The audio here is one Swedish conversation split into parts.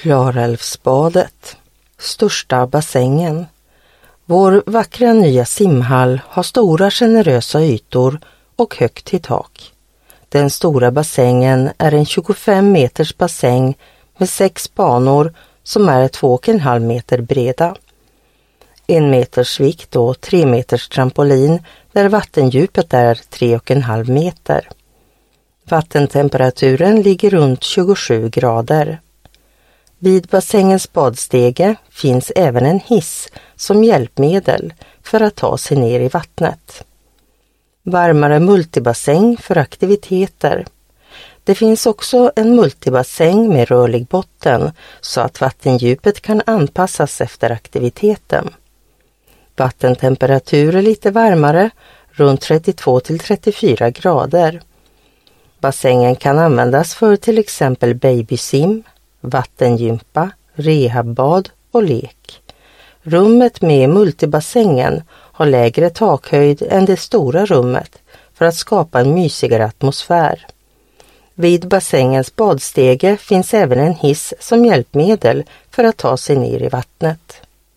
Klarälvsbadet, största bassängen. Vår vackra nya simhall har stora generösa ytor och högt till tak. Den stora bassängen är en 25 meters bassäng med 6 banor som är 2,5 meter breda. 1 meters vikt och 3 meters trampolin där vattendjupet är 3,5 meter. Vattentemperaturen ligger runt 27 grader. Vid bassängens badstege finns även en hiss som hjälpmedel för att ta sig ner i vattnet. Varmare multibassäng för aktiviteter. Det finns också en multibassäng med rörlig botten så att vattendjupet kan anpassas efter aktiviteten. Vattentemperatur är lite varmare, runt 32 till 34 grader. Bassängen kan användas för till exempel babysim, vattengympa, rehabbad och lek. Rummet med multibassängen har lägre takhöjd än det stora rummet för att skapa en mysigare atmosfär. Vid bassängens badstege finns även en hiss som hjälpmedel för att ta sig ner i vattnet.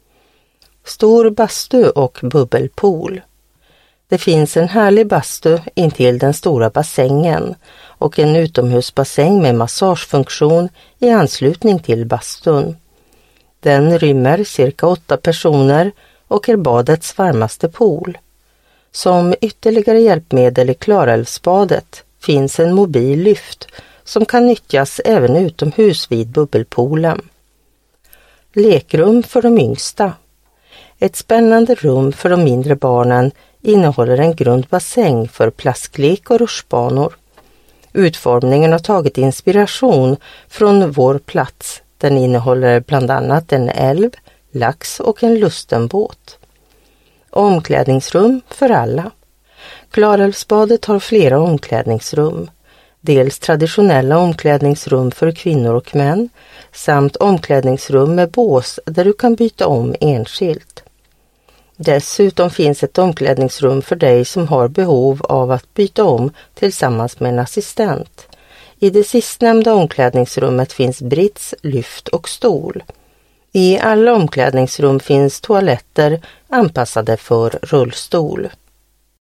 Stor bastu och bubbelpool. Det finns en härlig bastu intill den stora bassängen och en utomhusbassäng med massagefunktion i anslutning till bastun. Den rymmer cirka 8 personer och är badets varmaste pool. Som ytterligare hjälpmedel i Klarälvsbadet finns en mobil lyft som kan nyttjas även utomhus vid bubbelpoolen. Lekrum för de yngsta. Ett spännande rum för de mindre barnen innehåller en grundbassäng för plasklek och rutschbanor. Utformningen har tagit inspiration från vår plats. Den innehåller bland annat en älv, lax och en lustenbåt. Omklädningsrum för alla. Klarälvsbadet har flera omklädningsrum. Dels traditionella omklädningsrum för kvinnor och män samt omklädningsrum med bås där du kan byta om enskilt. Dessutom finns ett omklädningsrum för dig som har behov av att byta om tillsammans med en assistent. I det sistnämnda omklädningsrummet finns brits, lyft och stol. I alla omklädningsrum finns toaletter anpassade för rullstol.